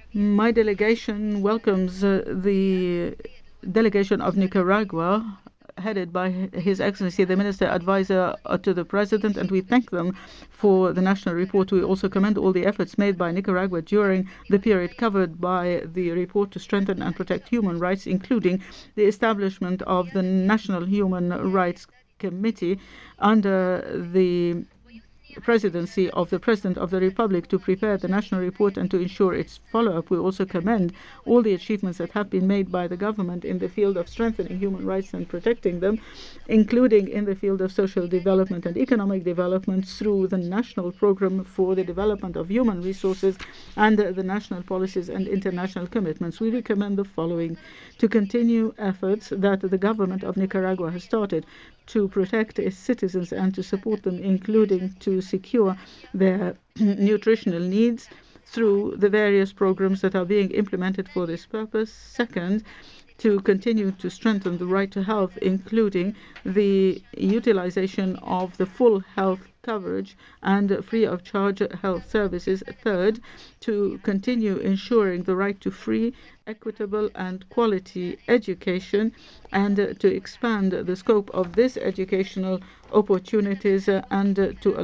My delegation welcomes the delegation of Nicaragua, headed by His Excellency the Minister Advisor to the President, and we thank them for the national report. We also commend all the efforts made by Nicaragua during the period covered by the report to strengthen and protect human rights, including the establishment of the National Human Rights Committee under the presidency of the President of the Republic to prepare the national report and to ensure its follow-up. We also commend all the achievements that have been made by the government in the field of strengthening human rights and protecting them, including in the field of social development and economic development through the National Program for the Development of Human Resources and the national policies and international commitments. We recommend the following: to continue efforts that the government of Nicaragua has started to protect its citizens and to support them, including to secure their nutritional needs through the various programs that are being implemented for this purpose. Second, to continue to strengthen the right to health, including the utilization of the full health coverage and free of charge health services. Third, to continue ensuring the right to free, equitable and quality education and to expand the scope of this educational opportunities and to